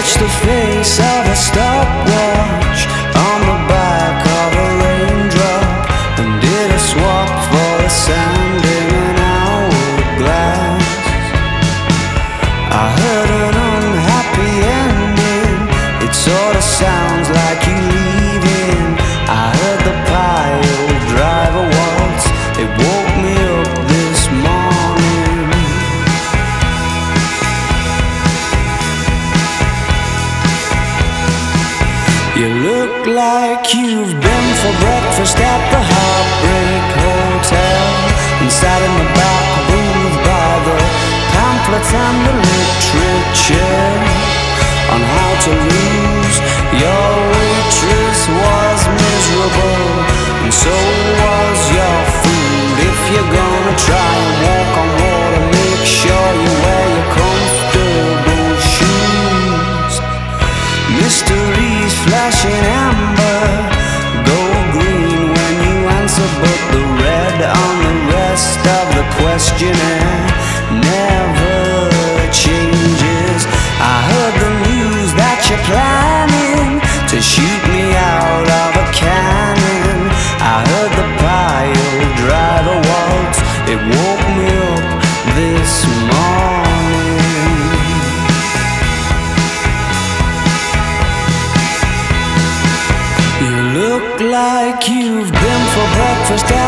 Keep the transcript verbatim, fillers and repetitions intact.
watch the face of a stopwatch on the back of a raindrop, and did a swap for the sand in an hourglass. I heard an unhappy ending, it sorta sounds like you leaving. I heard the pile driver waltz, it woke me up this morning. You look like you've been for breakfast at the Heartbreak Hotel, and sat in the back booth by the pamphlets and the literature on how to lose. Your waitress was miserable, and so was your food. If you're gonna try and walk on water, make sure you wear your comfortable shoes. Mysteries flashing amber, go green when you answer, but the red on the rest of the questionnaire never changes. I heard the news that you're planning to shoot me out of a cannon. I heard the pile driver waltz, it woke me up this morning. You look like you've been for breakfast at